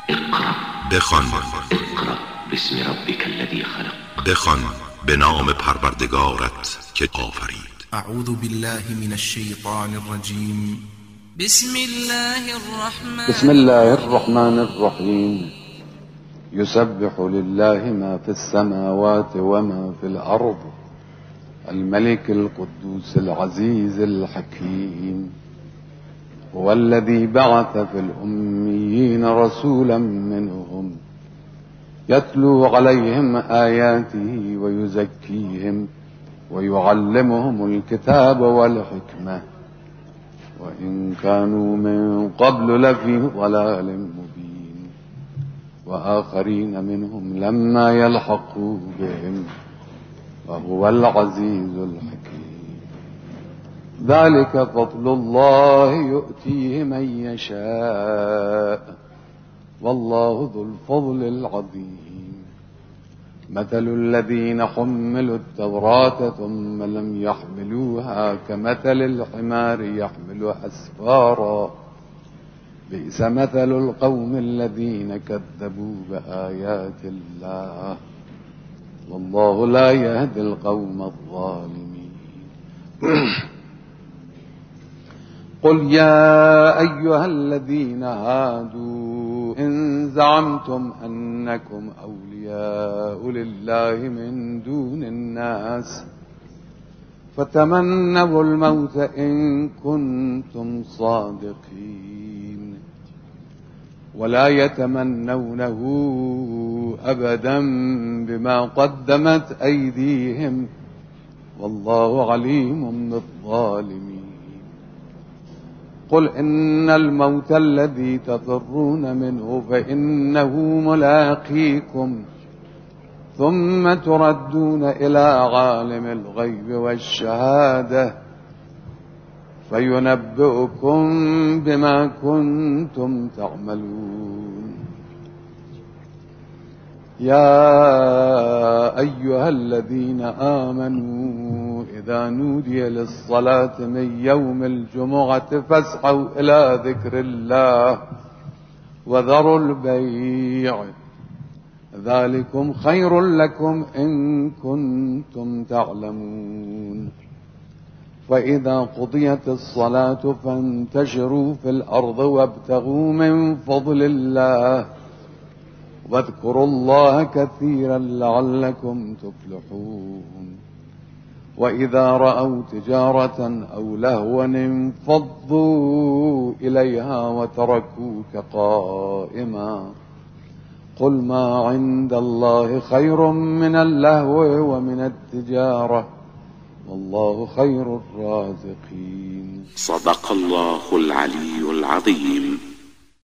اقرأ بخوان. اقرأ باسم ربك الذي خلق. بخوان به نام پروردگارت که آفرید. اعوذ بالله من الشیطان الرجیم. بسم الله الرحمن الرحیم. يسبح لله ما في السماوات وما في الأرض الملك القدوس العزيز الحكيم. هو الذي بعث في الأميين رسولا منهم يتلو عليهم آياته ويزكيهم ويعلمهم الكتاب والحكمة وإن كانوا من قبل لفي ضلال مبين وآخرين منهم لما يلحقوا بهم وهو العزيز الحكيم. ذلك فضل الله يؤتيه من يشاء والله ذو الفضل العظيم. مثل الذين حملوا التوراة ثم لم يحملوها كمثل الحمار يحمل أسفارا بئس مثل القوم الذين كذبوا بآيات الله والله لا يهدي القوم الظالمين. قل يا أيها الذين هادوا إن زعمتم أنكم أولياء لله من دون الناس فتمنوا الموت إن كنتم صادقين ولا يتمنونه أبدا بما قدمت أيديهم والله عليم بالظالمين. قل إن الموت الذي تفرون منه فإنه ملاقيكم ثم تردون إلى عالم الغيب والشهادة فينبئكم بما كنتم تعملون. يا أيها الذين آمنوا إذا نودي للصلاة من يوم الجمعة فاسعوا إلى ذكر الله وذروا البيع ذلكم خير لكم إن كنتم تعلمون. فإذا قضيت الصلاة فانتشروا في الأرض وابتغوا من فضل الله واذكروا الله كثيرا لعلكم تفلحون. وإذا رأوا تجارة أو لهوا انفضوا إليها وتركوك قائما قل ما عند الله خير من اللهو ومن التجارة والله خير الرازقين. صدق الله العلي العظيم.